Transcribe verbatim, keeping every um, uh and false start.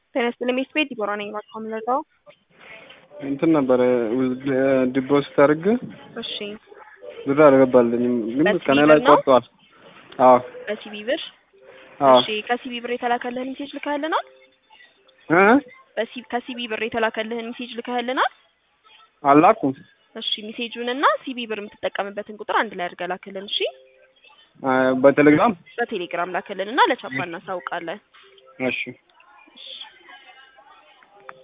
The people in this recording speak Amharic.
ተነስተን ለሚስት ዲቦራ ነኝ ባካም ለታው እንትን ነበር ዲፖዚት አድርግ እሺ ብር አልገባልኝም ግን ከኔ ላይ ቆርጧል። አዎ በሲቢ ብር አዎ እሺ ከሲቢ ብር የተላከልህን ሜሴጅ ልከህልናል እ በሲቢ ከሲቢ ብር የተላከልህን ሜሴጅ ልከህልናል አላኩም። እሺ ሜሴጁንና ሲቢ ብር የምትጠቀምበትን ቁጥር አንድ ላይ አድርገህ ላክልን። እሺ በቴሌግራም በቴሌግራም ላክልንና ለቻፓ እናሳውቃለን። እሺ